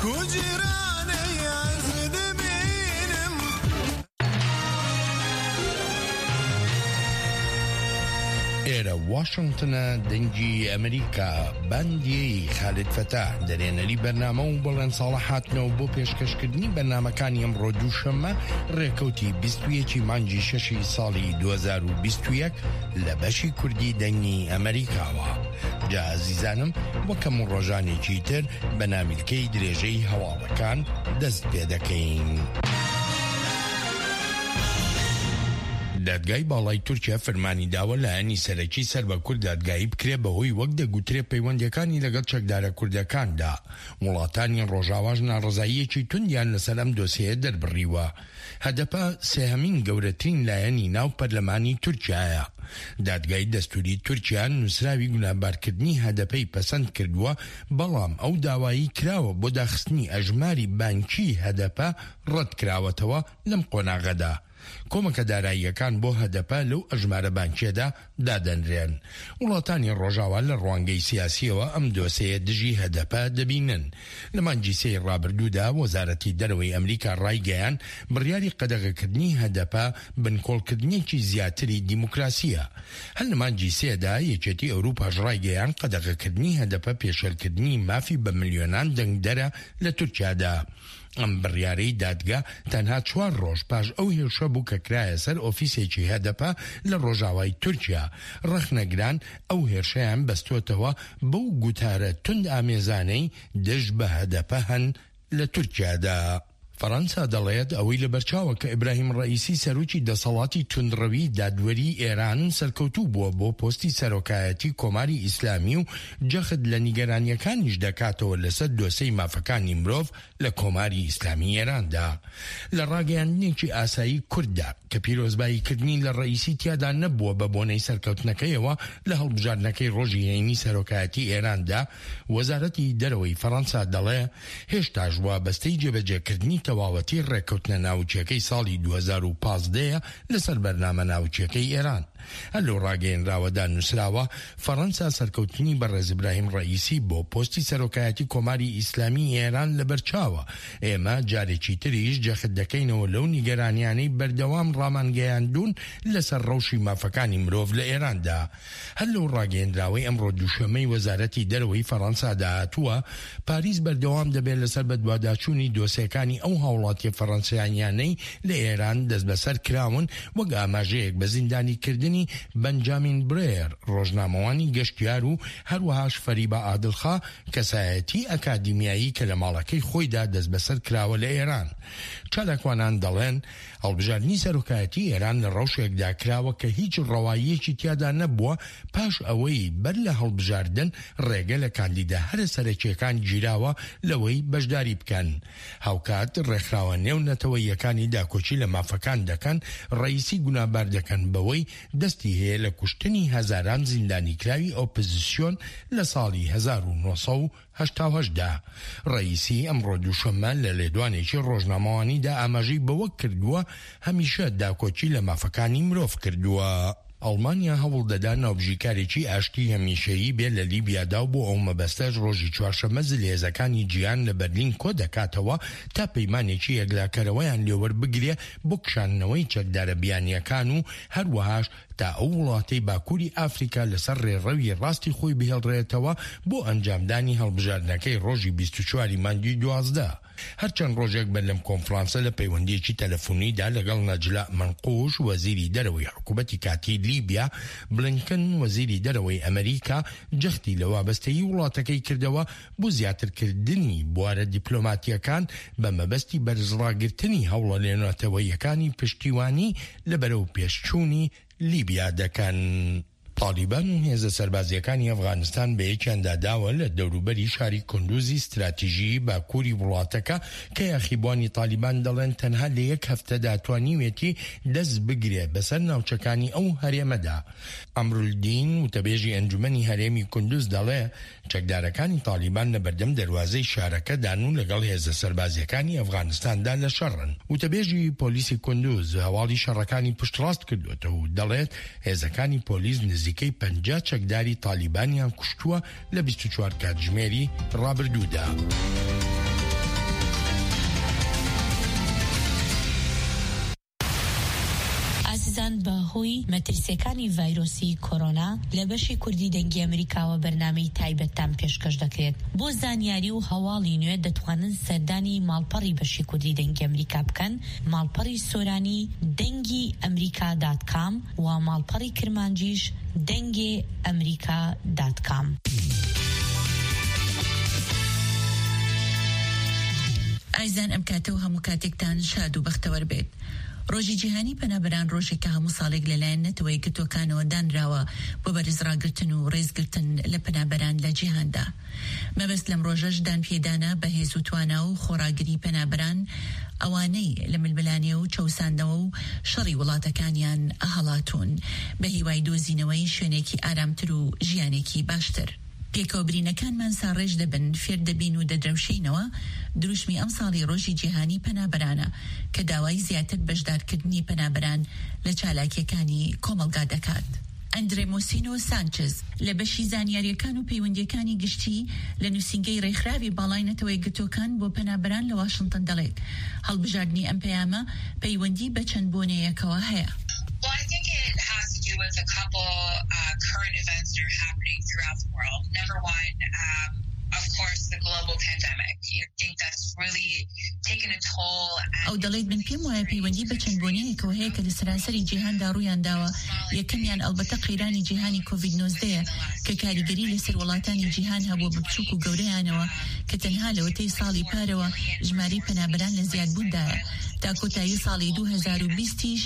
ئێرە واشنگتنە دەنگی ئەمریکا باندی خالد فتاح دەرێنەری بەرنامە و بەڵێن ساڵە هاتنەوە بۆ پێشکەشکردنی بەرنامەکانی ئەمڕۆ دووشەممە ڕێکەوتی 21 مانگی 6 ساڵی 2021 لە بەشی کوردی دەنگی ئەمریکاوە. جا ئازیزانم وەکەم ڕۆژانێکی تر بە نامیلکەی درێژەی هەواڵەکان دەست پێ دەکەین. دادگای باڵای تورکیا فەرمانی داوە لایەنی سەرەکی سەر بە کورد دادگایی بکرێ بەهۆی وەک دەگوترێ پەیوەندیەکانی لەگەڵ چەکدارە کوردەکاندا. وڵاتانی ڕۆژاواژ ناڕزاییەکی توندیان لەسەر ئەم دۆسیە دەربڕیوە. هەدەپە سێهەمین گەورەترین لایەنی ناو پەرلەمانی تورکیایە. دادگای دەستوری تورکیا نووسراوی گونابارکردنی هەدەپەی پەسەند کردووە، بەڵام ئەو داوایی کراوە بۆ داخستنی ئەژماری بانکی هەدەپە ڕەت کراوەتەوە لەم قۆناغەدا. کۆمەکە داراییەکان بۆ هەدەپە لەو ئەژمارە بانکیەدا دادەنرێن. وڵاتانی ڕۆژاوا لە ڕوانگەی سیاسیەوە ئەم دۆسەیە دژی هەدەپە دەبینن. لە مانگی سێی ڕابردوودا وەزارەتی دەرەوەی ئەمریکا ڕایگەیان بڕیاری قەدەغەکردنی هەدەپە بنکۆڵکردنیەکی زیاتری دیموکراسیە. هەر لە مانگی سێدا یەکێتی ئەوروپاش ڕایگەیان قەدەغەکردنی هەدەپە پێشێلکردنی مافی بە ملیۆنان دەنگدەرە لە تورکیادا. ئەم بڕیارەی دادگا تەنها 4 ڕۆژ پاش ئەو هێرشە بوو کە کرایە سەر ئۆفیسێکی هەدەپە لە ڕۆژاوای تورکیا. ڕەخنەگران ئەو هێرشەیان بەستۆتەوە بەو گوتارە تند ئامێزانەی دژ بە هەدەپە هەن لە تورکیادا. فەرەنسا دەڵێت ئەوەی لە بەرچاوە کە ئیبراهیم ڕەئیسی سەرۆکی دەسەڵاتی توندڕەوی دادوەری ئێران سەرکەوتوو بووە بۆ پۆستی سەرۆکایەتی کۆماری ئیسلامی و جەخت لە نیگەرانیەکانیش دەکاتەوە لەسەر دۆسەی مافەکانی مرۆڤ لە کۆماری ئیسلامی ئێراندا. لە ڕاگەیاندنێکی ئاسایی کورددا کە پیرۆزباییکردنی لە ڕەئیسی تیادا نەبووە بە بۆنەی سەرکەوتنەکەیەوە لە هەڵبژاردنەکەی ڕۆژی هەینی سەرۆکایەتی ئێراندا، وەزارەتی دەرەوەی فەرەنسا دەڵێ هێشتاش وابەستەی جێبەجێکردنی تەواوەتی ڕێکەوتنە ناوچیەکەی ساڵی 2015 لەسەر بەرنامە ناوچیەکەی ئێران. هەر لەو ڕاگەیەنراوەدا نووسراوە فەرەنسا سەرکەوتنی بەڕێز ئیبراهیم ڕەئیسی بۆ پۆستی سەرۆکایەتی کۆماری ئیسلامی ئێران لەبەرچاوە. ئێمە جارێکی تریش جەخت دەکەینەوە لەو نیگەرانیانەی بەردەوام ڕامانگەیاندون لەسەر ڕەوشی مافەکانی مرۆڤ لە ئێراندا. هەر لەو ڕاگەیەنراوەی ئەمڕۆ دووشەمەی وەزارەتی دەرەوەی فەرەنسادا هاتووە، پاریس بەردەوام دەبێت لەسەر بەدواداچوونی دۆسیەکانی ئەو هاوڵاتی فەرەنسیانیانەی لە ئێران دەست بەسەر کراون، وەک ئاماژەیەک بە زیندانیکردنی بەنجامین برێر ڕۆژنامەوانی گەشتیار و هەروەهاش فەریبە عادڵخا کەسایەتی ئەکادیمیایی کە لە ماڵەکەی خۆیدا دەست بەسەر کراوە لە ئێران. چالاکوانان دەڵێن هەڵبژاردننی سەرۆکایەتی ئێران لە ڕەوشێکدا کراوە کە هیچ ڕەواییەکی تیادا نەبووە پاش ئەوەی بەر لە هەڵبژاردن ڕێگە لە کاندیدا هەرە سەرەکیەکان گیراوە لەوەی بەشداری بکەن. هاوکات ڕێکخراوە نێو نەتەوەیەکانی داکۆچی لە مافەکان دەکەن، ڕەئیسی گونابار دەکەن بەوەی دەستی هەیە لە کوشتنی هەزاران زیندانیکراوی ئۆپۆزیسیۆن لە ساڵی 1980دا. ڕەئیسی ئەمڕۆ دووشەممە لە لێدوانێکی ڕۆژنامەوانیدا ئاماژەی بەوە کردووە هەمیشە داکۆچی لە مافەکانی مرۆڤ کردووە. ئەڵمانیا هەوڵ دەدا ناوبژیکارێکی ئاشتی هەمیشەیی بێ لە لیبیادا و بۆ ئەو مەبەستەش ڕۆژی چوارشەممە زلێزەکانی جیان لە بەرلین کۆ دەکاتەوە تا پەیمانێکی یەکلاکەرەوەیان لێوە بگرێ بۆ کشاندنەوەی چەکدارە بیانیەکان و هەروەهاش تا ئەو وڵاتەی باکووری ئافریکا لەسەر ڕێڕەوی ڕاستی خۆی بهێڵڕێتەوە بۆ ئەنجامدانی هەڵبژاردنەکەی ڕۆژی 24 مانگی 12. هەرچەند ڕۆژێک بەر لەم کۆنفرانسە لە پەیوەندیەکی تەلەفۆنیدا لەگەڵ نەجلا منقوش وەزیری دەرەوەی حکوومەتی کاتی لیبیا، بلنکن وەزیری دەرەوەی ئەمریکا جەختی لە وابەستەیی وڵاتەکەی کردەوە بۆ زیاترکردنی بوارە دیپلۆماتیەکان بە مەبەستی بەرزڕاگرتنی هەوڵە لێنەوەتەوەیەکانی پشتیوانی لەبەرەو پێشچوونی لیبیا دەکەن. طالیبان و هێزە سەربازیەکانی ئەفغانستان بە یەکیاندا داوە لە دەوروبەری شاری کندوزی استراتیژی باکووری وڵاتەکە کە یاخیبوانی طالیبان دەڵێن تەنها لە 1 هەفتەدا توانیوێتی دەست بگرێ بەسەر ناوچەکانی ئەو هەرێمەدا. ئەمرولدین وتەبێژی ئەنجومەنی هەرێمی کندوز دەڵێ چەکدارەکانی طالیبان لە بەردەم دەروازەی شارەکەدان و لەگەڵ هێزە سەربازیەکانی ئەفغانستاندا لە شەڕن. وتەبێژی پۆلیسی کندوز هەواڵی شەڕەکانی پشتڕاست کردوێتەوە و دەڵێت هێزەکانی پۆلیس نزیکەی 50 چەکداری طالیبانیان کوشتووە لە 24 کاتژمێری ڕابردوودا. ڕۆژاند بە هۆی مەترسیەکانی ڤایرۆسی کۆرۆنا لە بەشی کوردی دەنگی ئەمریکاوە بەرنامەی تایبەتتان پێشکەش دەکرێت. بۆ زانیاری و هەواڵی نوێ دەتوانن سەردانی ماڵپەڕی بەشی کوردی دەنگی ئەمریکا بکەن، ماڵپەڕی سۆرانی دەنگی ئەمریکا.com و ماڵپەڕی کرمانجیش دەنگی ئەمریکا.com. ئایزان ئەم کاتە و هەموو کاتێکتان شاد و بەختەوەر بێت. ڕۆژی جیهانی پەنابەران ڕۆژێکە هەموو ساڵێک لەلایەن نەتەوەی گرتوەکانەوە دانراوە بۆ بەرزڕاگرتن و ڕێزگرتن لە پەنابەران لە جیهاندا. مەبەست لەم ڕۆژەش دانپێدانە بەهێز و توانا و خۆراگری پەنابەران ئەوانەی لە ململانێ و چەوساندەوە و شەڕی وڵاتەکانیان ئەهەڵاتون بە هیوای دۆزینەوەی شوێنێکی ئارامتر و ژیانێکی باشتر. پێکەوەبرینەکانمان ساڕێژ دەبن، فێر دەبین و دەدرەوشینەوە دروشمی ئەم ساڵی ڕۆژی جیهانی پەنابەرانە کە داوای زیاتر بەشدارکردنی پەنابەران لە چالاکیەکانی کۆمەلگا دەکات. ئەندرێ موسینۆ سانچز لە بەشی زانیاریەکان و پەیوەندیەکانی گشتی لە نووسینگەی ڕێکخراوی باڵای نەتەوەی گرتوەکان بۆ پەنابەران لە واشنگتن دەڵێت هەڵبژاردننی ئەم پەیامە پەیوەندی بە چەند بۆنەیەکەوە هەیە. Well, I think it has to do with a couple current events that are happening throughout the world. Number one, of course, the global pandemic. I think that's really taken a toll. ئەو دەڵێت من پێم وایە پەیوەندی بە چەند بۆنەیەکەوە هەیە کە لە سەرانسەری جیهاندا ڕوویان داوە. یەکەمیان ئەلبەتە قەیرانی جیهانی کۆڤید-19 کە کاریگەری لەسەر وڵاتانی جیهان هەبووە بە بچووک و گەورەیانەوە کە تەنها لەوەتەی ساڵی پارەوە ژمارەی پەنابەران لە زیادبووندایە. تا کۆتایی ساڵی 2020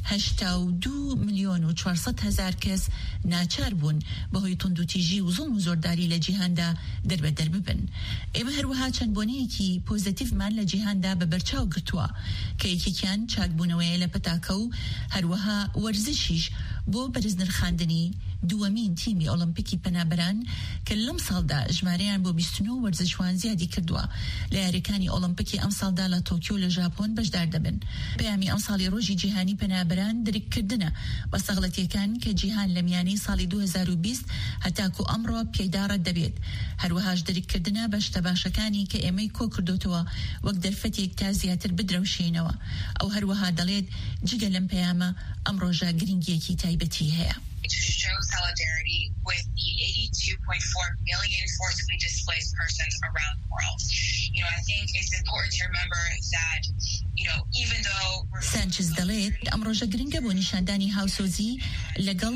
82,400,000 کەس ناچار بوون بەهۆی توندوتیژی و زوڵم و زۆرداری لە جیهاندا دەربەدەر ببن. ئێمە هەروەها چەند بۆنەیەکی پۆزیتیڤمان لە جیهاندا بە بەرچاو گرتووە کە یەکێکیان چاکبوونەوەیە لە پەتاکە و هەروەها وەرزشیش بۆ بەرزنرخاندنی دووەمین تیمی ئۆلمپیکی پەنابەران کە لەم ساڵدا ژمارەیان بۆ 29 وەرزشوان زیادی کردووە لە یاریەکانی ئۆلمپیکی ئەم ساڵدا لە تۆکیۆ لە ژاپۆن بەشدار دەبن. پەیامی ئەم ساڵی ڕۆژی جیهانی پەنابەران دەرککردنە بە سەغڵەتیەکان کە جیهان لە میانەی ساڵی 2020 هەتاکو ئەمڕۆ پێدارە دەبێت. هەروەهاش دەرککردنە بە شتە باشەکانی کە ئێمەی کۆ کردوتەوە وەک دەرفەتێک تا زیاتر بدرەوشینەوە. ئەو هەروەها دەڵێت جگە لەم پەیامە ئەم ڕۆژە گرنگیەکی تایبەتی هەیە. To show solidarity with the 82.4 million forcibly displaced persons around the world. I think it's important to remember that, even though Sanchez دەڵێت ئەم ڕۆژە گرنگە بۆ نیشاندانی هاوسۆزی لەگەڵ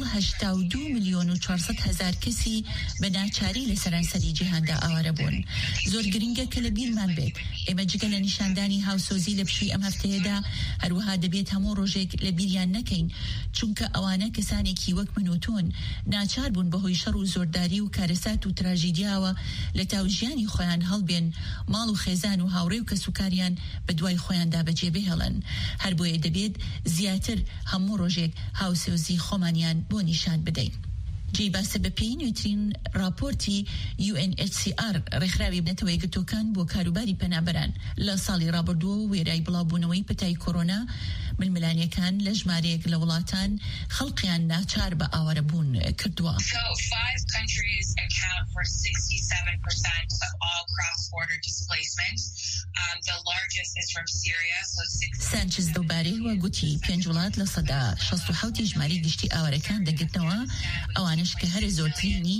82,400,000 کەسی بە ناچاری لە سەرانسەری جیهاندا ئاوارە بوون. زۆر گرنگە کە لە بیرمان بێت ئێمە جگە لە نیشاندانی هاوسۆزی لە پشووی ئەم هەفتەیەدا هەروەها دەبێت هەموو ڕۆژێک لە بیریان نەکەین چونکە ئەوانە کەسانێکی وەک من و تۆن ناچار بوون بەهۆی شەڕ و زۆرداری و کارەسات و تراژیدیاوە لە تاوژیانی خۆیان هەڵبێن ماڵ و خێزان و هاوڕێ و کەسوکاریان بە دوای خۆیاندا بەجێ بهێڵن. هەر بۆیە دەبێت زیاتر هەموو ڕۆژێک هاوسۆزی خۆمانیان بۆ نیشان بدەین. جێی باسە بە پێی نوێترین راپۆرتی UNHCR ڕێکخراوی بنەتەوەی گرتوەکان بۆ کاروباری پەنابەران لە ساڵی ڕابردووە و وێرای بڵاوبوونەوەی پەتای کۆرۆنا ململانیەکان لە ژمارەیەک لە وڵاتان خەڵقیان ناچار بە ئاوارەبوون کردووە. So 5 countries account for 67% of all cross-border displacement. The largest is from Syria. Sanchez دووبارەی وە گوتی 5 وڵات لە سەدا 67 ژمارەی گشتی ئاوارەکان دەگرتنەوە ئەوانش کە هەر زۆرترینی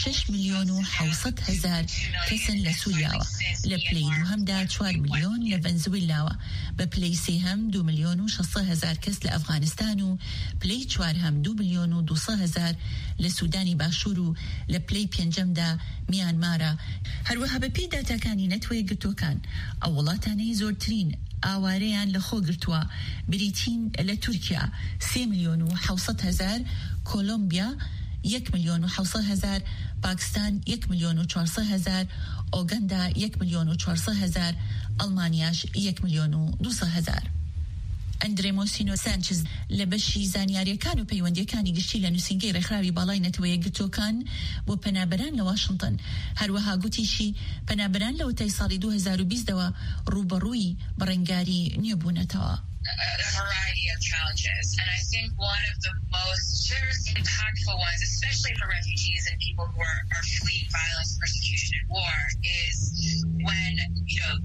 6,700,000 کەسن لە سووریاوە. لە پلەی دووهەمدا 4 ملیۆن لە ڤەنزوێلاوە. بە پلەی سێهەم 2,600,000 کەس لە ئەفغانستان و پلەی چوارهەم 2,200,000 لە سوودانی باشوور و لە پلەی پێنجەمدا میانمارە. هەروەها بە پێی داتاکانی نەتوەیە گرتوەکان ئەو وڵاتانەی زۆرترین ئاوارەیان لە خۆ گرتووە بریتین لە تورکیا 3,700,000، کۆلۆمبیا 1,700,000، پاکستان 1,400,000، ئۆگەندا 1,400,000، ئەڵمانیاش 1,200,000. ئەندرێ موسینۆ سانچز لە بەشی زانیاریەکان و پەیوەندیەکانی گشتی لە نووسینگەی ڕێکخراوی باڵای نەتەوەیە گرتوەکان بۆ پەنابەران لە واشنگتن هەروەها گوتیشی پەنابەران لە وتەی ساڵی 2020ەوە ڕوبەڕووی بەڕێنگاری نیێبوونەتەوە. A variety of challenges, and I think one of the most impactful ones, especially for refugees and people who are fleeing violence, persecution, and war, is when